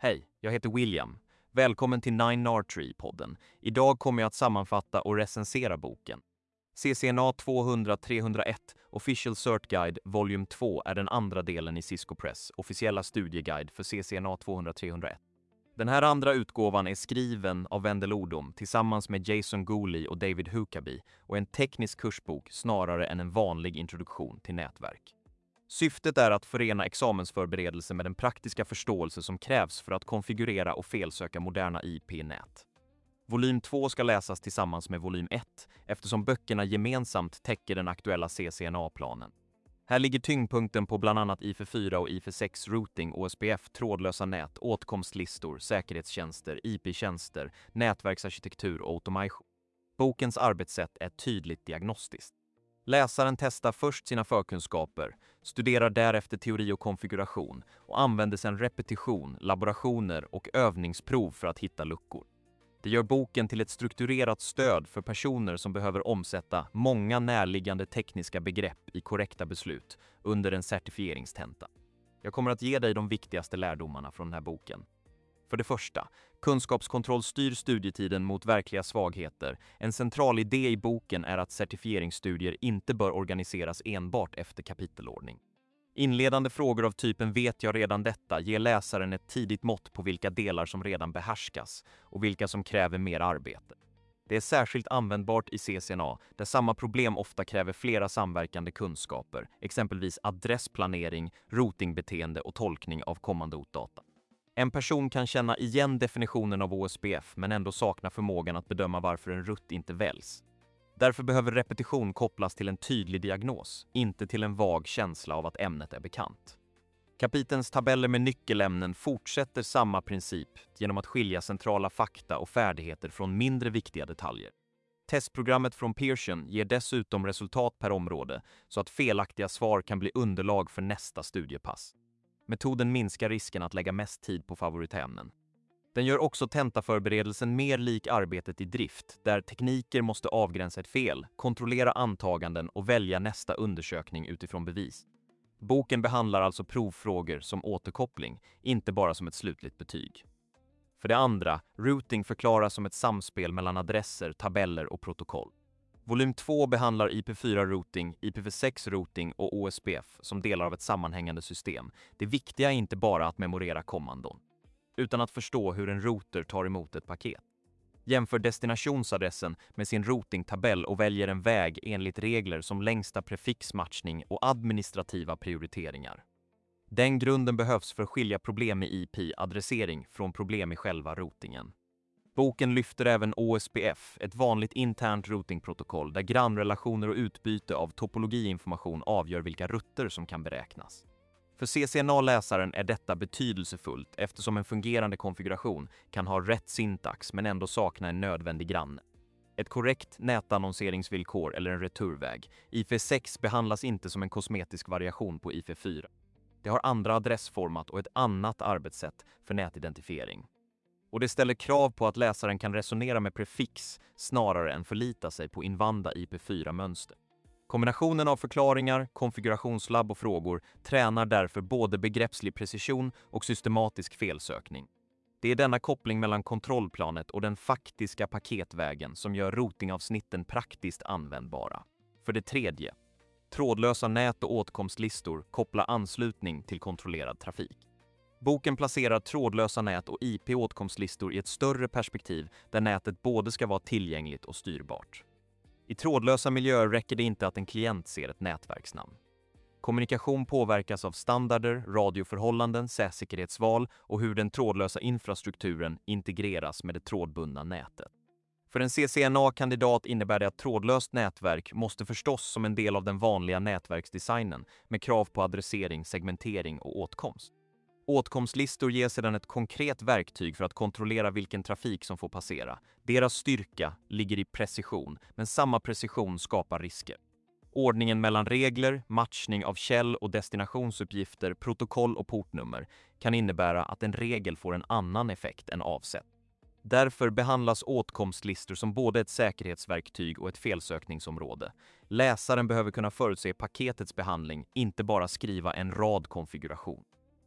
Hej, jag heter William. Välkommen till 9R-Tree-podden. Idag kommer jag att sammanfatta och recensera boken. CCNA 200-301 Official Cert Guide Volume 2 är den andra delen i Cisco Press officiella studieguide för CCNA 200-301. Den här andra utgåvan är skriven av Wendell Odom tillsammans med Jason Gooley och David Huckaby och en teknisk kursbok snarare än en vanlig introduktion till nätverk. Syftet är att förena examensförberedelse med den praktiska förståelse som krävs för att konfigurera och felsöka moderna IP-nät. Volym 2 ska läsas tillsammans med volym 1 eftersom böckerna gemensamt täcker den aktuella CCNA-planen. Här ligger tyngdpunkten på bland annat IF4 och IF6 routing, OSPF, trådlösa nät, åtkomstlistor, säkerhetstjänster, IP-tjänster, nätverksarkitektur och automation. Bokens arbetssätt är tydligt diagnostiskt. Läsaren testar först sina förkunskaper, studerar därefter teori och konfiguration och använder sedan repetition, laborationer och övningsprov för att hitta luckor. Det gör boken till ett strukturerat stöd för personer som behöver omsätta många närliggande tekniska begrepp i korrekta beslut under en certifieringstenta. Jag kommer att ge dig de viktigaste lärdomarna från den här boken. För det första, kunskapskontroll styr studietiden mot verkliga svagheter. En central idé i boken är att certifieringsstudier inte bör organiseras enbart efter kapitelordning. Inledande frågor av typen "vet jag redan detta" ger läsaren ett tidigt mått på vilka delar som redan behärskas och vilka som kräver mer arbete. Det är särskilt användbart i CCNA där samma problem ofta kräver flera samverkande kunskaper, exempelvis adressplanering, routingbeteende och tolkning av kommandodata. En person kan känna igen definitionen av OSPF men ändå sakna förmågan att bedöma varför en rutt inte väljs. Därför behöver repetition kopplas till en tydlig diagnos, inte till en vag känsla av att ämnet är bekant. Kapitelns tabeller med nyckelämnen fortsätter samma princip genom att skilja centrala fakta och färdigheter från mindre viktiga detaljer. Testprogrammet från Pearson ger dessutom resultat per område så att felaktiga svar kan bli underlag för nästa studiepass. Metoden minskar risken att lägga mest tid på favoritämnen. Den gör också tentaförberedelsen mer lik arbetet i drift, där tekniker måste avgränsa ett fel, kontrollera antaganden och välja nästa undersökning utifrån bevis. Boken behandlar alltså provfrågor som återkoppling, inte bara som ett slutligt betyg. För det andra, routing förklaras som ett samspel mellan adresser, tabeller och protokoll. Volym 2 behandlar IP4-routing, IPv6-routing och OSPF som delar av ett sammanhängande system. Det viktiga är inte bara att memorera kommandon, utan att förstå hur en router tar emot ett paket. Jämför destinationsadressen med sin routingtabell och väljer en väg enligt regler som längsta prefixmatchning och administrativa prioriteringar. Den grunden behövs för att skilja problem i IP-adressering från problem i själva routingen. Boken lyfter även OSPF, ett vanligt internt routingprotokoll där grannrelationer och utbyte av topologiinformation avgör vilka rutter som kan beräknas. För CCNA-läsaren är detta betydelsefullt eftersom en fungerande konfiguration kan ha rätt syntax men ändå sakna en nödvändig granne. Ett korrekt nätannonseringsvillkor eller en returväg. IF6 behandlas inte som en kosmetisk variation på IF4. Det har andra adressformat och ett annat arbetssätt för nätidentifiering. Och det ställer krav på att läsaren kan resonera med prefix snarare än förlita sig på invanda IP4-mönster. Kombinationen av förklaringar, konfigurationslabb och frågor tränar därför både begreppslig precision och systematisk felsökning. Det är denna koppling mellan kontrollplanet och den faktiska paketvägen som gör routingavsnitten praktiskt användbara. För det tredje, trådlösa nät och åtkomstlistor kopplar anslutning till kontrollerad trafik. Boken placerar trådlösa nät och IP-åtkomstlistor i ett större perspektiv där nätet både ska vara tillgängligt och styrbart. I trådlösa miljöer räcker det inte att en klient ser ett nätverksnamn. Kommunikation påverkas av standarder, radioförhållanden, säkerhetsval och hur den trådlösa infrastrukturen integreras med det trådbundna nätet. För en CCNA-kandidat innebär det att trådlöst nätverk måste förstås som en del av den vanliga nätverksdesignen med krav på adressering, segmentering och åtkomst. Åtkomstlistor ger sedan ett konkret verktyg för att kontrollera vilken trafik som får passera. Deras styrka ligger i precision, men samma precision skapar risker. Ordningen mellan regler, matchning av käll- och destinationsuppgifter, protokoll och portnummer kan innebära att en regel får en annan effekt än avsett. Därför behandlas åtkomstlistor som både ett säkerhetsverktyg och ett felsökningsområde. Läsaren behöver kunna förutse paketets behandling, inte bara skriva en rad konfiguration.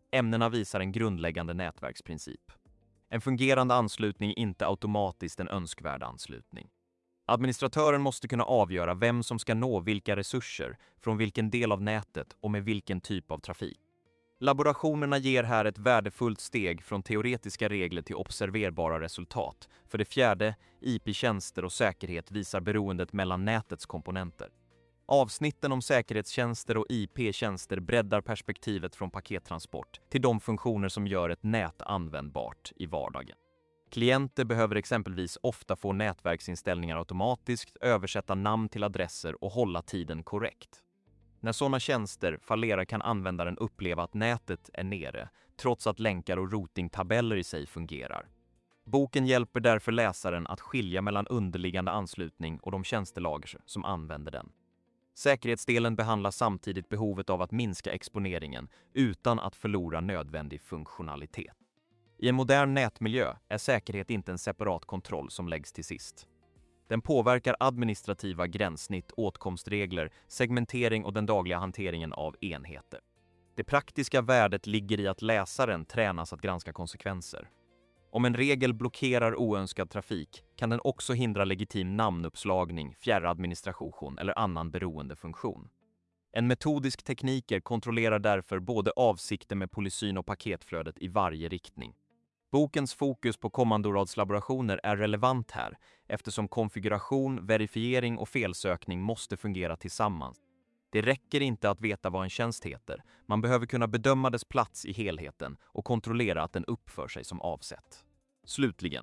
Ämnena visar en grundläggande nätverksprincip. En fungerande anslutning är inte automatiskt en önskvärd anslutning. Administratören måste kunna avgöra vem som ska nå vilka resurser, från vilken del av nätet och med vilken typ av trafik. Laborationerna ger här ett värdefullt steg från teoretiska regler till observerbara resultat. För det fjärde, IP-tjänster och säkerhet visar beroendet mellan nätets komponenter. Avsnitten om säkerhetstjänster och IP-tjänster breddar perspektivet från pakettransport till de funktioner som gör ett nät användbart i vardagen. Klienter behöver exempelvis ofta få nätverksinställningar automatiskt, översätta namn till adresser och hålla tiden korrekt. När sådana tjänster fallerar kan användaren uppleva att nätet är nere, trots att länkar och routingtabeller i sig fungerar. Boken hjälper därför läsaren att skilja mellan underliggande anslutning och de tjänstelager som använder den. Säkerhetsdelen behandlar samtidigt behovet av att minska exponeringen utan att förlora nödvändig funktionalitet. I en modern nätmiljö är säkerhet inte en separat kontroll som läggs till sist. Den påverkar administrativa gränssnitt, åtkomstregler, segmentering och den dagliga hanteringen av enheter. Det praktiska värdet ligger i att läsaren tränas att granska konsekvenser. Om en regel blockerar oönskad trafik kan den också hindra legitim namnuppslagning, fjärradministration eller annan beroendefunktion. En metodisk tekniker kontrollerar därför både avsikten med polysyn och paketflödet i varje riktning. Bokens fokus på kommandorradslaborationer är relevant här eftersom konfiguration, verifiering och felsökning måste fungera tillsammans. Det räcker inte att veta vad en tjänst heter, man behöver kunna bedöma dess plats i helheten och kontrollera att den uppför sig som avsett. Slutligen,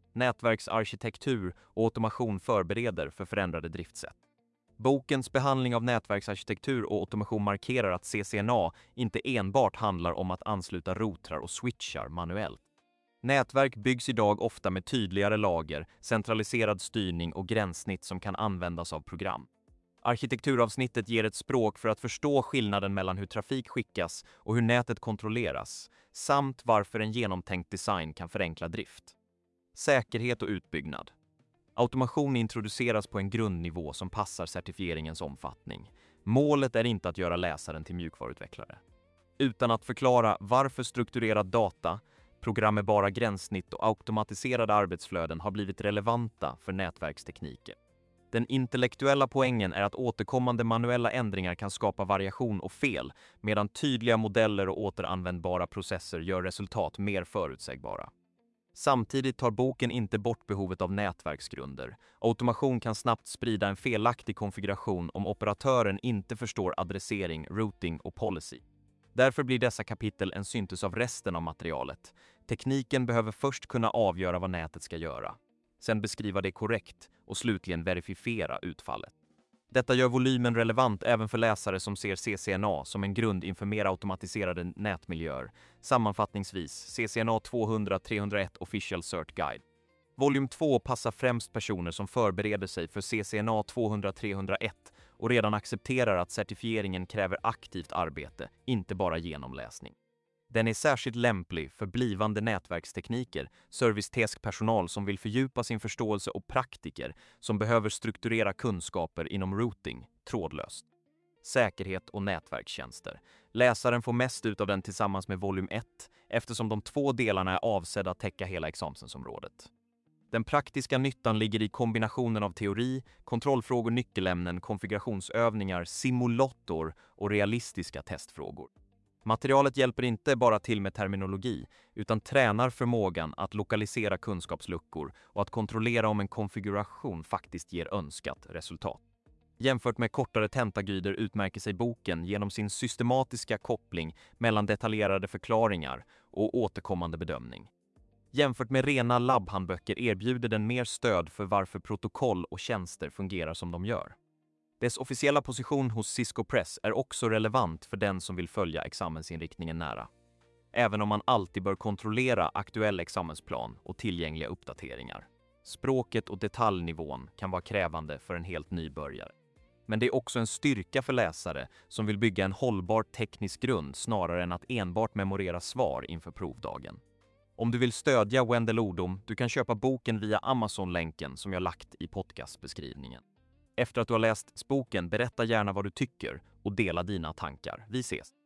nätverksarkitektur och automation förbereder för förändrade driftsätt. Bokens behandling av nätverksarkitektur och automation markerar att CCNA inte enbart handlar om att ansluta routrar och switchar manuellt. Nätverk byggs idag ofta med tydligare lager, centraliserad styrning och gränssnitt som kan användas av program. Arkitekturavsnittet ger ett språk för att förstå skillnaden mellan hur trafik skickas och hur nätet kontrolleras, samt varför en genomtänkt design kan förenkla drift. Säkerhet och utbyggnad. Automation introduceras på en grundnivå som passar certifieringens omfattning. Målet är inte att göra läsaren till mjukvaruutvecklare, utan att förklara varför strukturerad data, programmerbara gränssnitt och automatiserade arbetsflöden har blivit relevanta för nätverkstekniker. Den intellektuella poängen är att återkommande manuella ändringar kan skapa variation och fel, medan tydliga modeller och återanvändbara processer gör resultat mer förutsägbara. Samtidigt tar boken inte bort behovet av nätverksgrunder. Automation kan snabbt sprida en felaktig konfiguration om operatören inte förstår adressering, routing och policy. Därför blir dessa kapitel en syntes av resten av materialet. Tekniken behöver först kunna avgöra vad nätet ska göra, sen beskriva det korrekt och slutligen verifiera utfallet. Detta gör volymen relevant även för läsare som ser CCNA som en grund inför mer automatiserade nätmiljöer. Sammanfattningsvis, CCNA 200-301 Official Cert Guide. Volym 2 passar främst personer som förbereder sig för CCNA 200-301 och redan accepterar att certifieringen kräver aktivt arbete, inte bara genomläsning. Den är särskilt lämplig för blivande nätverkstekniker, servicedesk-personal som vill fördjupa sin förståelse och praktiker som behöver strukturera kunskaper inom routing, trådlöst. Säkerhet och nätverkstjänster. Läsaren får mest ut av den tillsammans med volym 1 eftersom de två delarna är avsedda att täcka hela examensområdet. Den praktiska nyttan ligger i kombinationen av teori, kontrollfrågor, nyckelämnen, konfigurationsövningar, simulator och realistiska testfrågor. Materialet hjälper inte bara till med terminologi, utan tränar förmågan att lokalisera kunskapsluckor och att kontrollera om en konfiguration faktiskt ger önskat resultat. Jämfört med kortare tentaguider utmärker sig boken genom sin systematiska koppling mellan detaljerade förklaringar och återkommande bedömning. Jämfört med rena labbhandböcker erbjuder den mer stöd för varför protokoll och tjänster fungerar som de gör. Dess officiella position hos Cisco Press är också relevant för den som vill följa examensinriktningen nära. Även om man alltid bör kontrollera aktuell examensplan och tillgängliga uppdateringar. Språket och detaljnivån kan vara krävande för en helt nybörjare. Men det är också en styrka för läsare som vill bygga en hållbar teknisk grund snarare än att enbart memorera svar inför provdagen. Om du vill stödja Wendel Ordom, du kan köpa boken via Amazon-länken som jag lagt i podcastbeskrivningen. Efter att du har läst boken, berätta gärna vad du tycker och dela dina tankar. Vi ses!